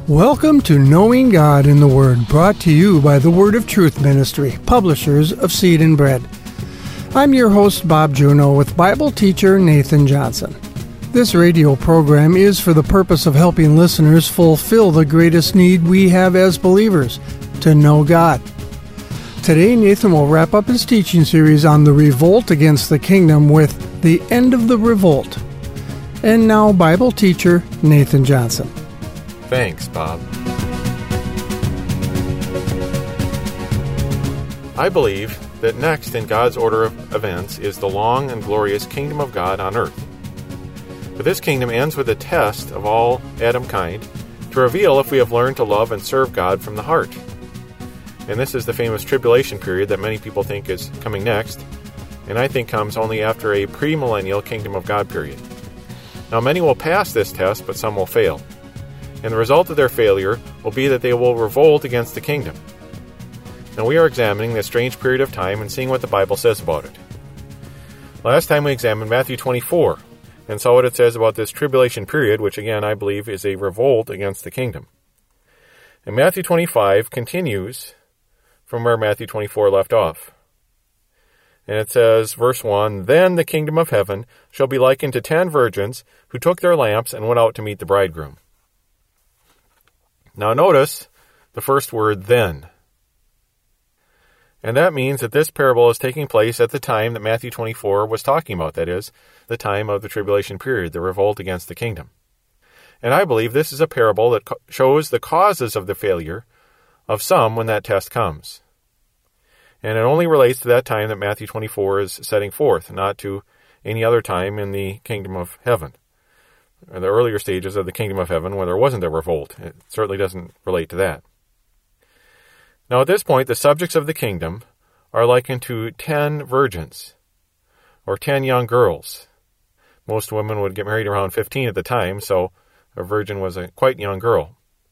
Welcome to Knowing God in the Word, brought to you by the Word of Truth Ministry, publishers of Seed and Bread. I'm your host, Bob Juneau, with Bible teacher Nathan Johnson. This radio program is for the purpose of helping listeners fulfill the greatest need we have as believers, to know God. Today, Nathan will wrap up his teaching series on the revolt against the kingdom with The End of the Revolt. And now, Bible teacher Nathan Johnson. Thanks, Bob. I believe that next in God's order of events is the long and glorious kingdom of God on earth. But this kingdom ends with a test of all Adam kind to reveal if we have learned to love and serve God from the heart. And this is the famous tribulation period that many people think is coming next, and I think comes only after a premillennial kingdom of God period. Now, many will pass this test, but some will fail. And the result of their failure will be that they will revolt against the kingdom. Now, we are examining this strange period of time and seeing what the Bible says about it. Last time we examined Matthew 24 and saw what it says about this tribulation period, which again I believe is a revolt against the kingdom. And Matthew 25 continues from where Matthew 24 left off. And it says, verse 1, "Then the kingdom of heaven shall be likened to 10 virgins who took their lamps and went out to meet the bridegroom." Now notice the first word, then. And that means that this parable is taking place at the time that Matthew 24 was talking about, that is, the time of the tribulation period, the revolt against the kingdom. And I believe this is a parable that shows the causes of the failure of some when that test comes. And it only relates to that time that Matthew 24 is setting forth, not to any other time in the kingdom of heaven. Or the earlier stages of the kingdom of heaven where there wasn't a revolt. It certainly doesn't relate to that. Now at this point, the subjects of the kingdom are likened to 10 virgins, or 10 young girls. Most women would get married around 15 at the time, so a virgin was a quite young girl.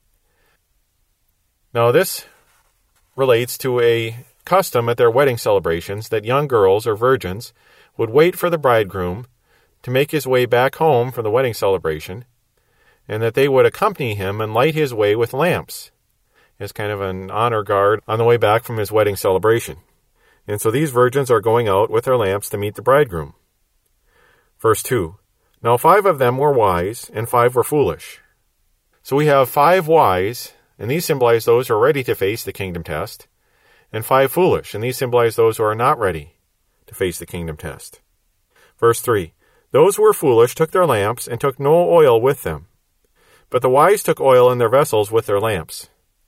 Now this relates to a custom at their wedding celebrations that young girls or virgins would wait for the bridegroom to make his way back home from the wedding celebration, and that they would accompany him and light his way with lamps as kind of an honor guard on the way back from his wedding celebration. And so these virgins are going out with their lamps to meet the bridegroom. Verse 2, "Now 5 of them were wise, and 5 were foolish." So we have 5 wise, and these symbolize those who are ready to face the kingdom test, and 5 foolish, and these symbolize those who are not ready to face the kingdom test. Verse 3, "Those who were foolish took their lamps and took no oil with them. But the wise took oil in their vessels with their lamps."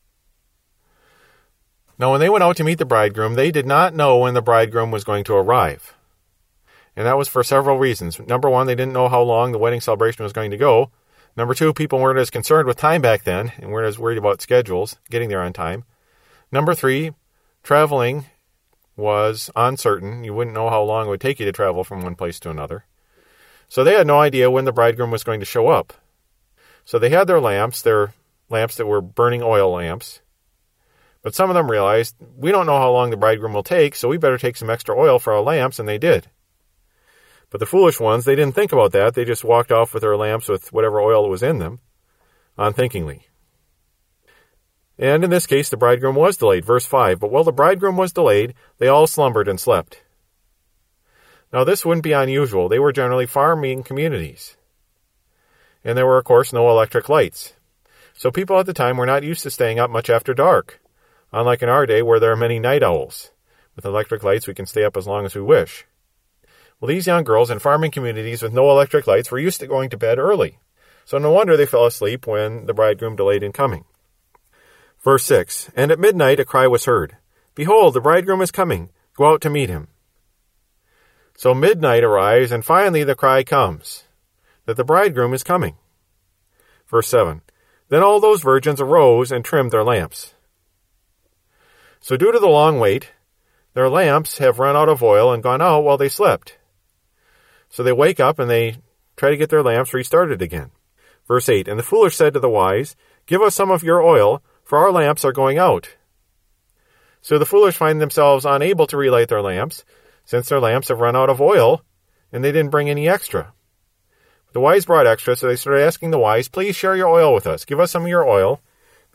Now when they went out to meet the bridegroom, they did not know when the bridegroom was going to arrive. And that was for several reasons. Number 1, they didn't know how long the wedding celebration was going to go. Number 2, people weren't as concerned with time back then and weren't as worried about schedules, getting there on time. Number 3, traveling was uncertain. You wouldn't know how long it would take you to travel from one place to another. So they had no idea when the bridegroom was going to show up. So they had their lamps that were burning oil lamps. But some of them realized, we don't know how long the bridegroom will take, so we better take some extra oil for our lamps, and they did. But the foolish ones, they didn't think about that. They just walked off with their lamps with whatever oil was in them, unthinkingly. And in this case, the bridegroom was delayed. Verse 5, "But while the bridegroom was delayed, they all slumbered and slept." Now, this wouldn't be unusual. They were generally farming communities. And there were, of course, no electric lights. So people at the time were not used to staying up much after dark, unlike in our day where there are many night owls. With electric lights, we can stay up as long as we wish. Well, these young girls in farming communities with no electric lights were used to going to bed early. So no wonder they fell asleep when the bridegroom delayed in coming. Verse 6, "And at midnight a cry was heard, 'Behold, the bridegroom is coming. Go out to meet him.'" So midnight arrives, and finally the cry comes that the bridegroom is coming. Verse 7, "Then all those virgins arose and trimmed their lamps." So due to the long wait, their lamps have run out of oil and gone out while they slept. So they wake up and they try to get their lamps restarted again. Verse 8, "And the foolish said to the wise, 'Give us some of your oil, for our lamps are going out.' So the foolish find themselves unable to relight their lamps, since their lamps have run out of oil, and they didn't bring any extra. The wise brought extra, so they started asking the wise, please share your oil with us. Give us some of your oil,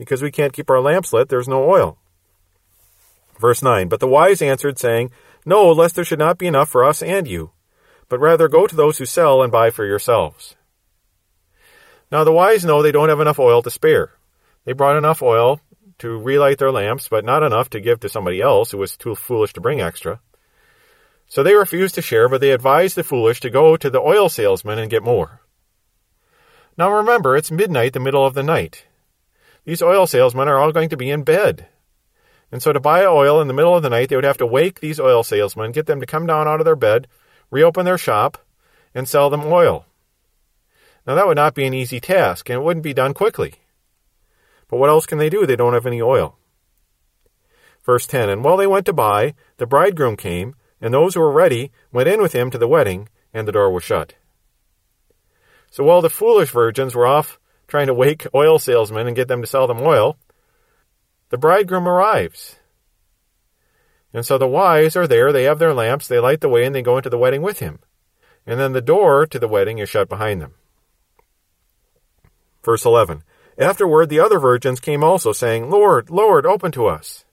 because we can't keep our lamps lit, there's no oil. Verse 9, but the wise answered, saying, No, lest there should not be enough for us and you, but rather go to those who sell and buy for yourselves. Now the wise know they don't have enough oil to spare. They brought enough oil to relight their lamps, but not enough to give to somebody else who was too foolish to bring extra. So they refused to share, but they advised the foolish to go to the oil salesman and get more. Now remember, it's midnight, the middle of the night. These oil salesmen are all going to be in bed. And so to buy oil in the middle of the night, they would have to wake these oil salesmen, get them to come down out of their bed, reopen their shop, and sell them oil. Now that would not be an easy task, and it wouldn't be done quickly. But what else can they do? They don't have any oil. Verse 10, and while they went to buy, the bridegroom came, and those who were ready went in with him to the wedding, and the door was shut. So while the foolish virgins were off trying to wake oil salesmen and get them to sell them oil, the bridegroom arrives. And so the wise are there, they have their lamps, they light the way, and they go into the wedding with him. And then the door to the wedding is shut behind them. Verse 11, afterward the other virgins came also, saying, Lord, Lord, open to us.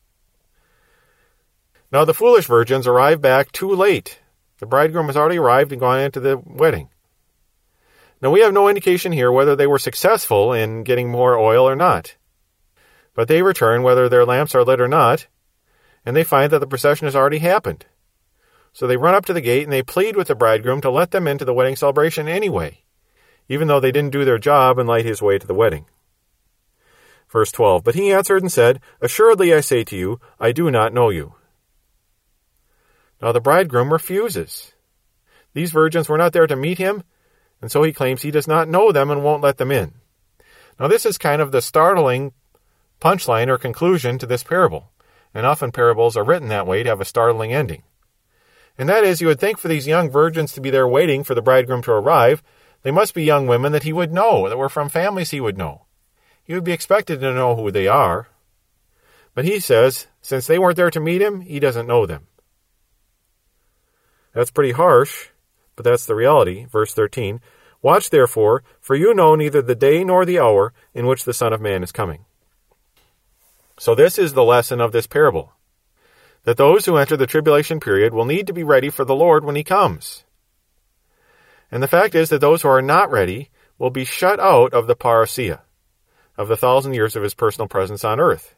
Now the foolish virgins arrived back too late. The bridegroom has already arrived and gone into the wedding. Now we have no indication here whether they were successful in getting more oil or not. But they return whether their lamps are lit or not, and they find that the procession has already happened. So they run up to the gate and they plead with the bridegroom to let them into the wedding celebration anyway, even though they didn't do their job and light his way to the wedding. Verse 12, but he answered and said, Assuredly I say to you, I do not know you. Now the bridegroom refuses. These virgins were not there to meet him, and so he claims he does not know them and won't let them in. Now this is kind of the startling punchline or conclusion to this parable, and often parables are written that way to have a startling ending. And that is, you would think for these young virgins to be there waiting for the bridegroom to arrive, they must be young women that he would know, that were from families he would know. He would be expected to know who they are. But he says, since they weren't there to meet him, he doesn't know them. That's pretty harsh, but that's the reality. Verse 13, watch therefore, for you know neither the day nor the hour in which the Son of Man is coming. So this is the lesson of this parable, that those who enter the tribulation period will need to be ready for the Lord when he comes. And the fact is that those who are not ready will be shut out of the parousia, of the 1,000 years of his personal presence on earth.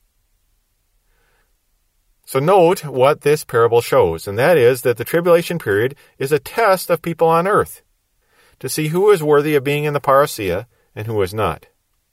So note what this parable shows, and that is that the tribulation period is a test of people on earth, to see who is worthy of being in the parousia and who is not.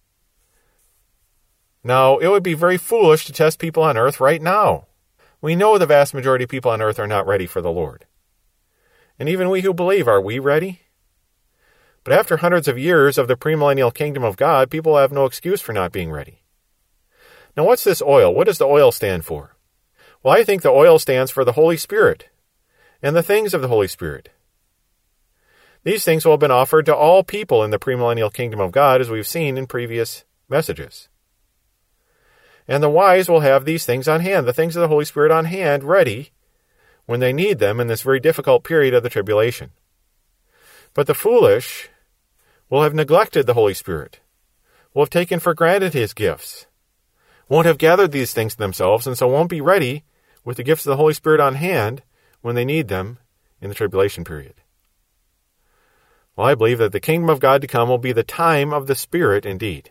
Now, it would be very foolish to test people on earth right now. We know the vast majority of people on earth are not ready for the Lord. And even we who believe, are we ready? But after hundreds of years of the premillennial kingdom of God, people have no excuse for not being ready. Now, what's this oil? What does the oil stand for? Well, I think the oil stands for the Holy Spirit and the things of the Holy Spirit. These things will have been offered to all people in the premillennial kingdom of God, as we've seen in previous messages. And the wise will have these things on hand, the things of the Holy Spirit on hand, ready when they need them in this very difficult period of the tribulation. But the foolish will have neglected the Holy Spirit, will have taken for granted his gifts, won't have gathered these things to themselves, and so won't be ready with the gifts of the Holy Spirit on hand when they need them in the tribulation period. Well, I believe that the kingdom of God to come will be the time of the Spirit indeed.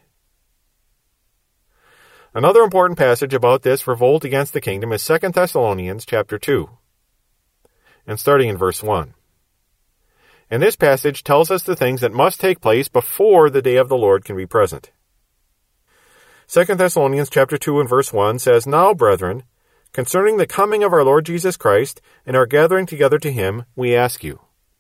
Another important passage about this revolt against the kingdom is 2 Thessalonians chapter 2, and starting in verse 1. And this passage tells us the things that must take place before the day of the Lord can be present. 2 Thessalonians chapter 2 and verse 1 says, Now, brethren, concerning the coming of our Lord Jesus Christ and our gathering together to him, we ask you.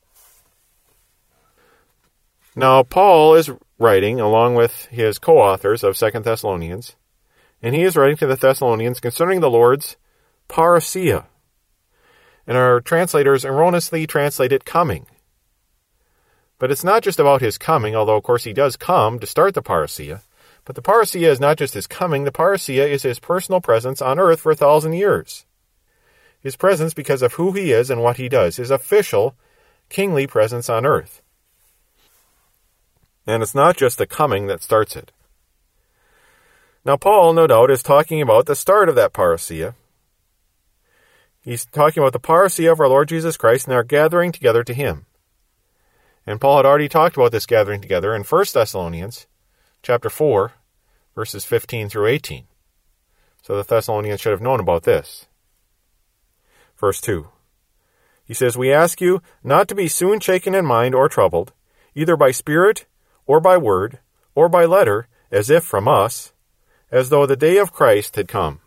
Now, Paul is writing, along with his co-authors of 2 Thessalonians, and he is writing to the Thessalonians concerning the Lord's parousia. And our translators erroneously translate it coming. But it's not just about his coming, although of course he does come to start the parousia. But the parousia is not just his coming, the parousia is his personal presence on earth for 1,000 years. His presence because of who he is and what he does, his official, kingly presence on earth. And it's not just the coming that starts it. Now, Paul, no doubt, is talking about the start of that parousia. He's talking about the parousia of our Lord Jesus Christ and our gathering together to Him. And Paul had already talked about this gathering together in 1 Thessalonians chapter 4, verses 15 through 18. So the Thessalonians should have known about this. Verse 2. He says, "We ask you not to be soon shaken in mind or troubled, either by spirit or by word or by letter, as if from us, as though the day of Christ had come."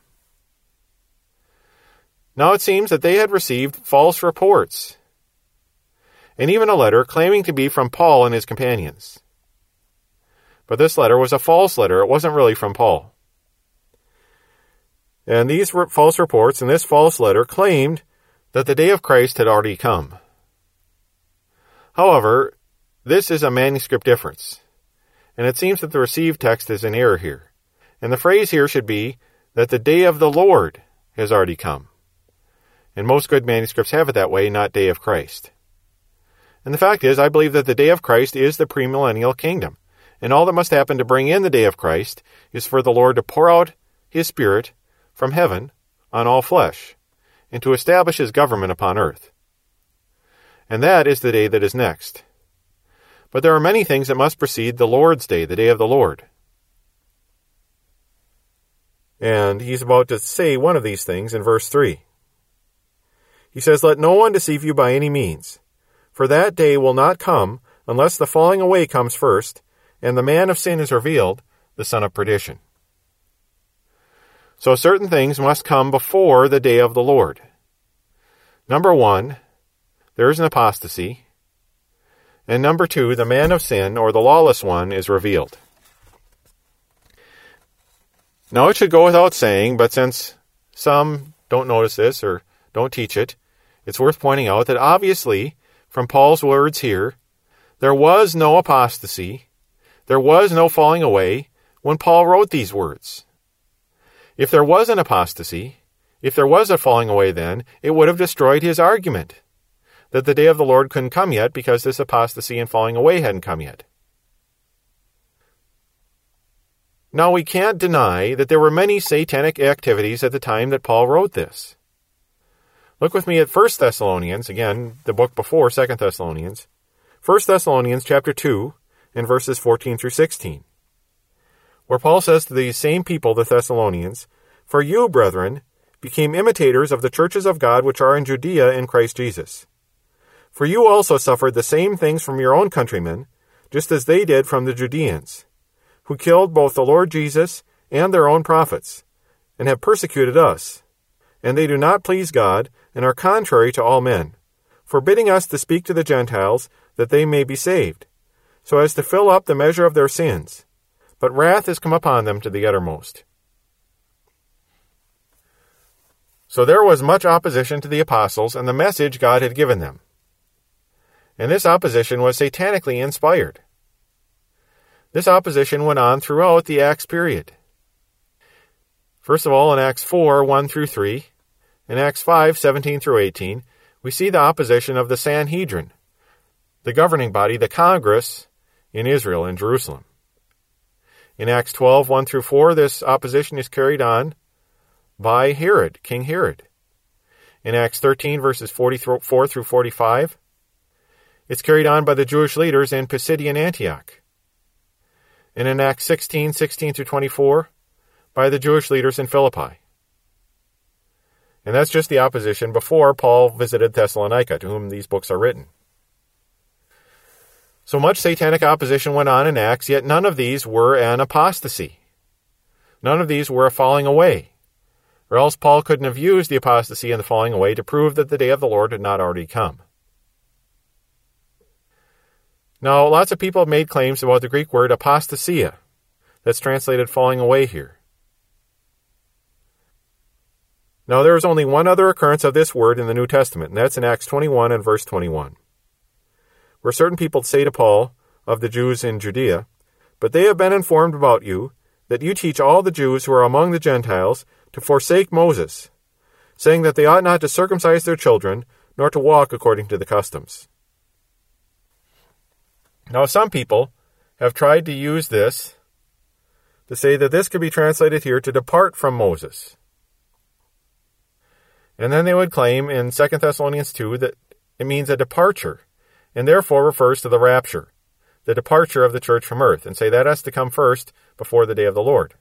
Now it seems that they had received false reports, and even a letter claiming to be from Paul and his companions. But this letter was a false letter. It wasn't really from Paul. And these false reports and this false letter claimed that the day of Christ had already come. However, this is a manuscript difference, and it seems that the received text is in error here. And the phrase here should be that the day of the Lord has already come. And most good manuscripts have it that way, not day of Christ. And the fact is, I believe that the day of Christ is the premillennial kingdom. And all that must happen to bring in the day of Christ is for the Lord to pour out His Spirit from heaven on all flesh, and to establish His government upon earth. And that is the day that is next. But there are many things that must precede the Lord's day, the day of the Lord. And he's about to say one of these things in verse 3. He says, "Let no one deceive you by any means, for that day will not come unless the falling away comes first, and the man of sin is revealed, the son of perdition." So certain things must come before the day of the Lord. Number 1, there is an apostasy. And number 2, the man of sin, or the lawless one, is revealed. Now it should go without saying, but since some don't notice this or don't teach it, it's worth pointing out that obviously, from Paul's words here, there was no apostasy, there was no falling away when Paul wrote these words. If there was an apostasy, if there was a falling away then, it would have destroyed his argument that the day of the Lord couldn't come yet because this apostasy and falling away hadn't come yet. Now we can't deny that there were many satanic activities at the time that Paul wrote this. Look with me at 1 Thessalonians, again, the book before 2 Thessalonians. 1 Thessalonians chapter 2 and verses 14 through 16. Where Paul says to these same people, the Thessalonians, "For you, brethren, became imitators of the churches of God which are in Judea in Christ Jesus. For you also suffered the same things from your own countrymen, just as they did from the Judeans, who killed both the Lord Jesus and their own prophets, and have persecuted us. And they do not please God, and are contrary to all men, forbidding us to speak to the Gentiles, that they may be saved, so as to fill up the measure of their sins. But wrath has come upon them to the uttermost." So there was much opposition to the apostles and the message God had given them. And this opposition was satanically inspired. This opposition went on throughout the Acts period. First of all, in Acts 4, 1 through 3, in Acts 5, 17 through 18, we see the opposition of the Sanhedrin, the governing body, the Congress in Israel, in Jerusalem. In Acts 12, 1 through 4, this opposition is carried on by Herod, King Herod. In Acts 13, verses 44 through 45, it's carried on by the Jewish leaders in Pisidian Antioch. And in Acts 16, 16 through 24, by the Jewish leaders in Philippi. And that's just the opposition before Paul visited Thessalonica, to whom these books are written. So much satanic opposition went on in Acts, yet none of these were an apostasy. None of these were a falling away, or else Paul couldn't have used the apostasy and the falling away to prove that the day of the Lord had not already come. Now, lots of people have made claims about the Greek word apostasia, that's translated falling away here. Now, there is only one other occurrence of this word in the New Testament, and that's in Acts 21 and verse 21, where certain people say to Paul of the Jews in Judea, "But they have been informed about you, that you teach all the Jews who are among the Gentiles to forsake Moses, saying that they ought not to circumcise their children, nor to walk according to the customs." Now, some people have tried to use this to say that this could be translated here to depart from Moses. And then they would claim in 2 Thessalonians 2 that it means a departure, and therefore refers to the rapture, the departure of the church from earth, and say that has to come first before the day of the Lord.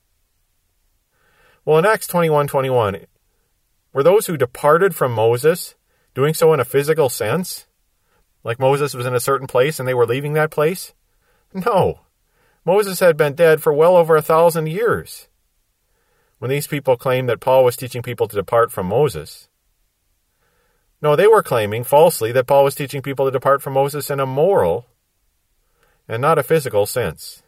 Well, in Acts 21:21, were those who departed from Moses doing so in a physical sense? Like Moses was in a certain place and they were leaving that place? No. Moses had been dead for well over 1,000 years when these people claimed that Paul was teaching people to depart from Moses. No, they were claiming falsely that Paul was teaching people to depart from Moses in a moral and not a physical sense.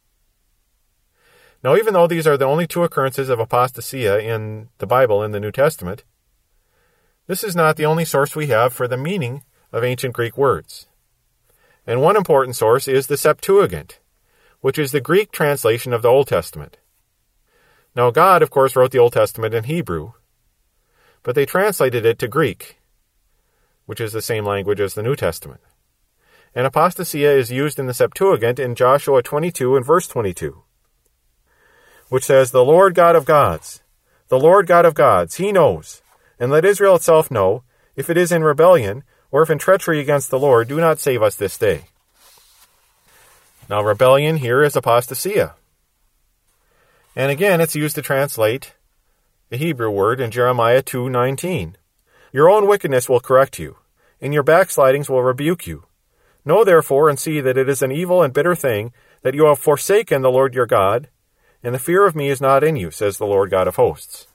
Now, even though these are the only two occurrences of apostasia in the Bible in the New Testament, this is not the only source we have for the meaning of ancient Greek words. And one important source is the Septuagint, which is the Greek translation of the Old Testament. Now, God, of course, wrote the Old Testament in Hebrew, but they translated it to Greek, which is the same language as the New Testament. And apostasia is used in the Septuagint in Joshua 22 and verse 22, which says, "The Lord God of gods, the Lord God of gods, He knows, and let Israel itself know, if it is in rebellion, or if in treachery against the Lord, do not save us this day." Now, rebellion here is apostasia. And again, it's used to translate the Hebrew word in Jeremiah 2:19. "Your own wickedness will correct you, and your backslidings will rebuke you. Know therefore and see that it is an evil and bitter thing that you have forsaken the Lord your God, and the fear of me is not in you, says the Lord God of hosts."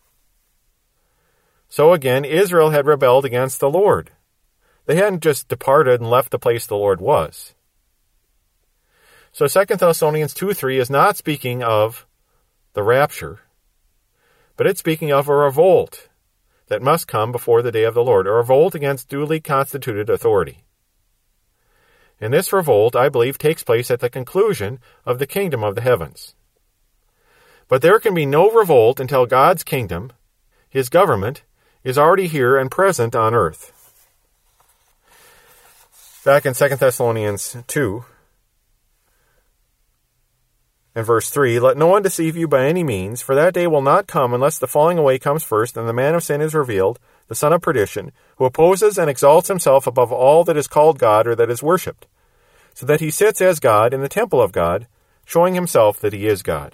So again, Israel had rebelled against the Lord. They hadn't just departed and left the place the Lord was. So 2 Thessalonians 2:3 is not speaking of the rapture, but it's speaking of a revolt that must come before the day of the Lord, a revolt against duly constituted authority. And this revolt, I believe, takes place at the conclusion of the kingdom of the heavens. But there can be no revolt until God's kingdom, His government, is already here and present on earth. Back in 2 Thessalonians 2, and verse 3, "Let no one deceive you by any means, for that day will not come unless the falling away comes first, and the man of sin is revealed, the son of perdition, who opposes and exalts himself above all that is called God or that is worshipped, so that he sits as God in the temple of God, showing himself that he is God."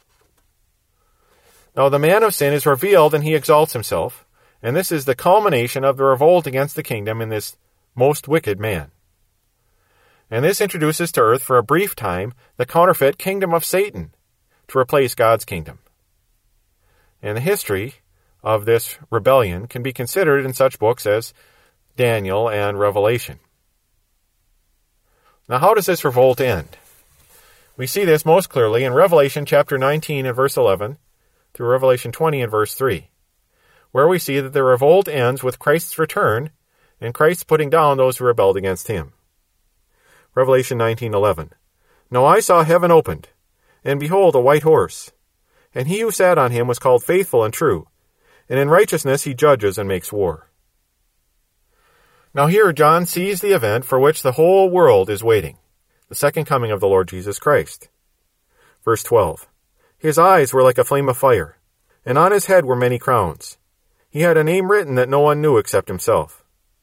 Now, the man of sin is revealed and he exalts himself, and this is the culmination of the revolt against the kingdom in this most wicked man. And this introduces to earth for a brief time the counterfeit kingdom of Satan to replace God's kingdom. And the history of this rebellion can be considered in such books as Daniel and Revelation. Now, how does this revolt end? We see this most clearly in Revelation chapter 19 and verse 11 through Revelation 20 and verse 3, where we see that the revolt ends with Christ's return and Christ putting down those who rebelled against him. Revelation 19:11. "Now I saw heaven opened, and behold a white horse, and he who sat on him was called Faithful and True, and in righteousness he judges and makes war." Now here John sees the event for which the whole world is waiting, the second coming of the Lord Jesus Christ. Verse 12. "His eyes were like a flame of fire, and on his head were many crowns. He had a name written that no one knew except himself."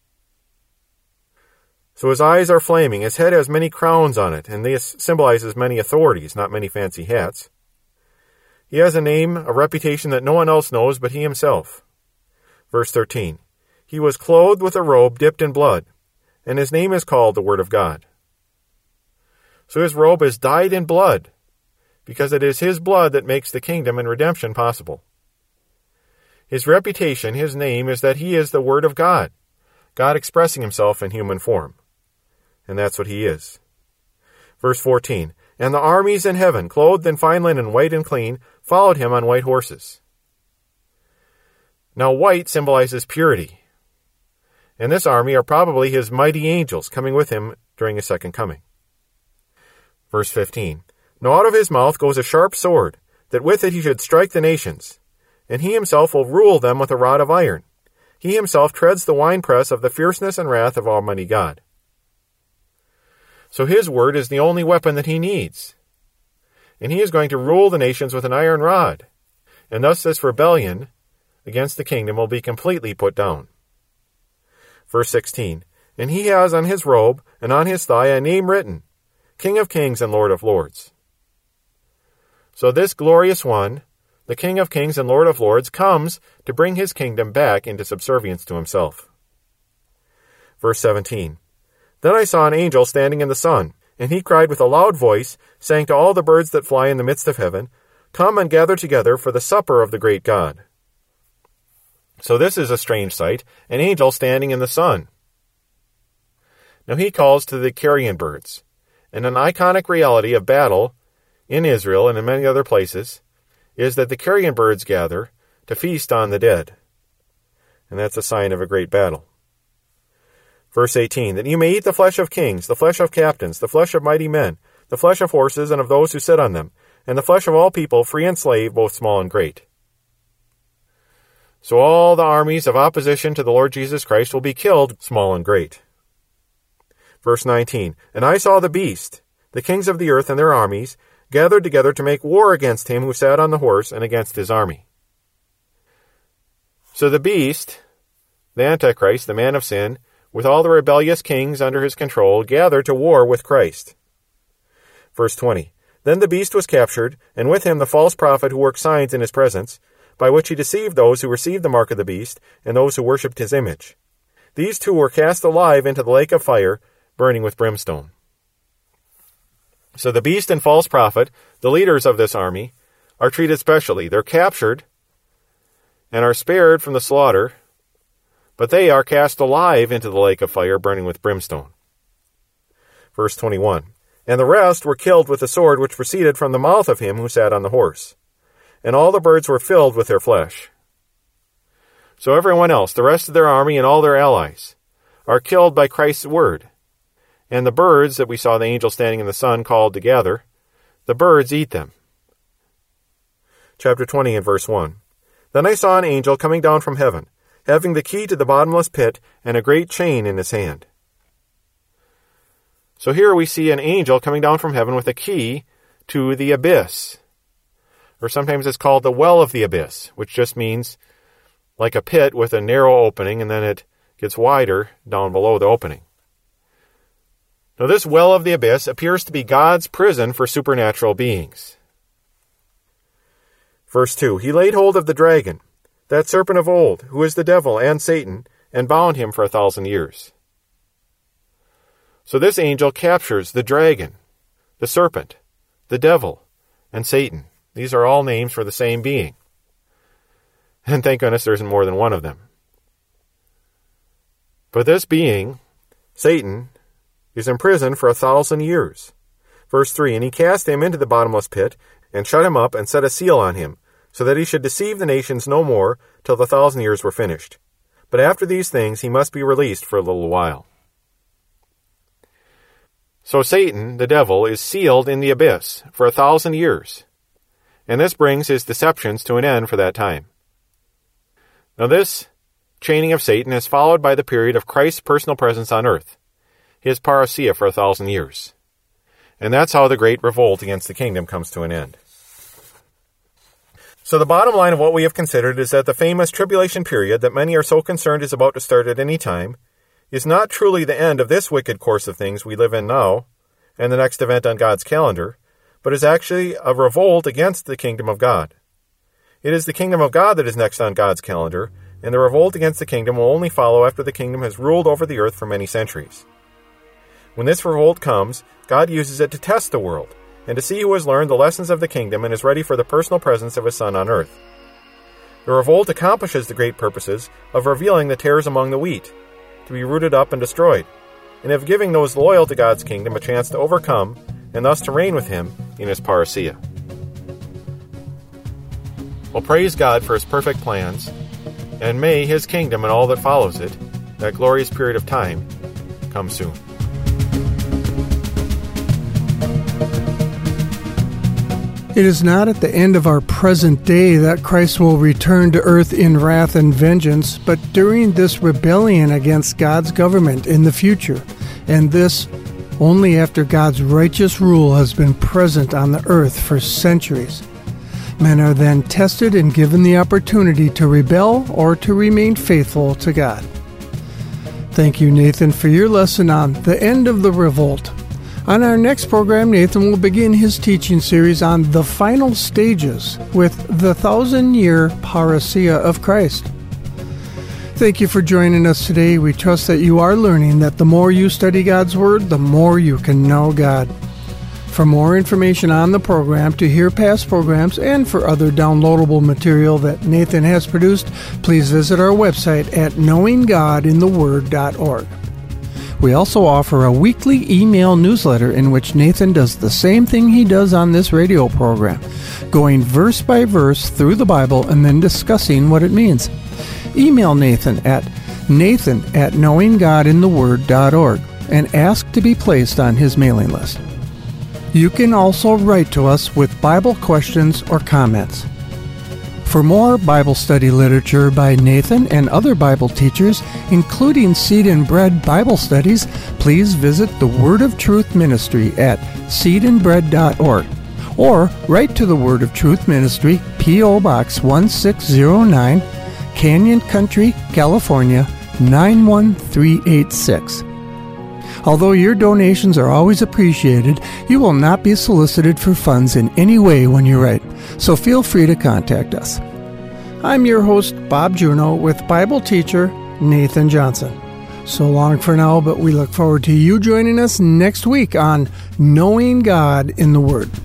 So his eyes are flaming, his head has many crowns on it, and this symbolizes many authorities, not many fancy hats. He has a name, a reputation that no one else knows but he himself. Verse 13. "He was clothed with a robe dipped in blood, and his name is called the Word of God." So his robe is dyed in blood, because it is his blood that makes the kingdom and redemption possible. His reputation, his name, is that he is the Word of God, God expressing himself in human form. And that's what he is. Verse 14, "And the armies in heaven, clothed in fine linen, white and clean, followed him on white horses." Now white symbolizes purity, and this army are probably his mighty angels coming with him during his second coming. Verse 15, "Now out of his mouth goes a sharp sword, that with it he should strike the nations, and he himself will rule them with a rod of iron. He himself treads the winepress of the fierceness and wrath of Almighty God." So his word is the only weapon that he needs. and he is going to rule the nations with an iron rod. And thus this rebellion against the kingdom will be completely put down. Verse 16, and he has on his robe and on his thigh a name written, King of Kings and Lord of Lords. So this glorious one, the King of Kings and Lord of Lords, comes to bring his kingdom back into subservience to himself. Verse 17, then I saw an angel standing in the sun, and he cried with a loud voice, saying to all the birds that fly in the midst of heaven, Come and gather together for the supper of the great God. So this is a strange sight, an angel standing in the sun. Now he calls to the carrion birds, and an iconic reality of battle in Israel and in many other places is that the carrion birds gather to feast on the dead. And that's a sign of a great battle. Verse 18, that you may eat the flesh of kings, the flesh of captains, the flesh of mighty men, the flesh of horses and of those who sit on them, and the flesh of all people, free and slave, both small and great. So all the armies of opposition to the Lord Jesus Christ will be killed, small and great. Verse 19, and I saw the beast, the kings of the earth and their armies, gathered together to make war against him who sat on the horse and against his army. So the beast, the Antichrist, the man of sin, with all the rebellious kings under his control, gathered to war with Christ. Verse 20, then the beast was captured, and with him the false prophet who worked signs in his presence, by which he deceived those who received the mark of the beast and those who worshipped his image. These two were cast alive into the lake of fire, burning with brimstone. So the beast and false prophet, the leaders of this army, are treated specially. They're captured and are spared from the slaughter, but they are cast alive into the lake of fire, burning with brimstone. Verse 21, and the rest were killed with the sword which proceeded from the mouth of him who sat on the horse. And all the birds were filled with their flesh. So everyone else, the rest of their army and all their allies, are killed by Christ's word. And the birds that we saw the angel standing in the sun called to gather, the birds eat them. Chapter 20 and verse 1. Then I saw an angel coming down from heaven, having the key to the bottomless pit and a great chain in his hand. So here we see an angel coming down from heaven with a key to the abyss. Or sometimes it's called the well of the abyss, which just means like a pit with a narrow opening, and then it gets wider down below the opening. Now this well of the abyss appears to be God's prison for supernatural beings. Verse 2, he laid hold of the dragon, that serpent of old, who is the devil and Satan, and bound him for 1,000 years. So this angel captures the dragon, the serpent, the devil, and Satan. These are all names for the same being. And thank goodness there isn't more than one of them. But this being, Satan, is imprisoned for 1,000 years. Verse 3, and he cast him into the bottomless pit, and shut him up, and set a seal on him, so that he should deceive the nations no more till the 1,000 years were finished. But after these things he must be released for a little while. So Satan, the devil, is sealed in the abyss for 1,000 years. And this brings his deceptions to an end for that time. Now this chaining of Satan is followed by the period of Christ's personal presence on earth, his parousia for 1,000 years. And that's how the great revolt against the kingdom comes to an end. So the bottom line of what we have considered is that the famous tribulation period that many are so concerned is about to start at any time is not truly the end of this wicked course of things we live in now and the next event on God's calendar, but is actually a revolt against the kingdom of God. It is the kingdom of God that is next on God's calendar, and the revolt against the kingdom will only follow after the kingdom has ruled over the earth for many centuries. When this revolt comes, God uses it to test the world, and to see who has learned the lessons of the kingdom and is ready for the personal presence of his Son on earth. The revolt accomplishes the great purposes of revealing the tares among the wheat, to be rooted up and destroyed, and of giving those loyal to God's kingdom a chance to overcome and thus to reign with him in his parousia. Well, praise God for his perfect plans, and may his kingdom and all that follows it, that glorious period of time, come soon. It is not at the end of our present day that Christ will return to earth in wrath and vengeance, but during this rebellion against God's government in the future. And this only after God's righteous rule has been present on the earth for centuries. Men are then tested and given the opportunity to rebel or to remain faithful to God. Thank you, Nathan, for your lesson on the end of the revolt. On our next program, Nathan will begin his teaching series on the final stages with the 1,000-year parousia of Christ. Thank you for joining us today. We trust that you are learning that the more you study God's Word, the more you can know God. For more information on the program, to hear past programs, and for other downloadable material that Nathan has produced, please visit our website at knowinggodintheword.org. We also offer a weekly email newsletter in which Nathan does the same thing he does on this radio program, going verse by verse through the Bible and then discussing what it means. Email Nathan at knowinggodintheword.org and ask to be placed on his mailing list. You can also write to us with Bible questions or comments. For more Bible study literature by Nathan and other Bible teachers, including Seed and Bread Bible studies, please visit the Word of Truth Ministry at seedandbread.org or write to the Word of Truth Ministry, P.O. Box 1609, Canyon Country, California, 91386. Although your donations are always appreciated, you will not be solicited for funds in any way when you write, so feel free to contact us. I'm your host, Bob Juneau, with Bible teacher Nathan Johnson. So long for now, but we look forward to you joining us next week on Knowing God in the Word.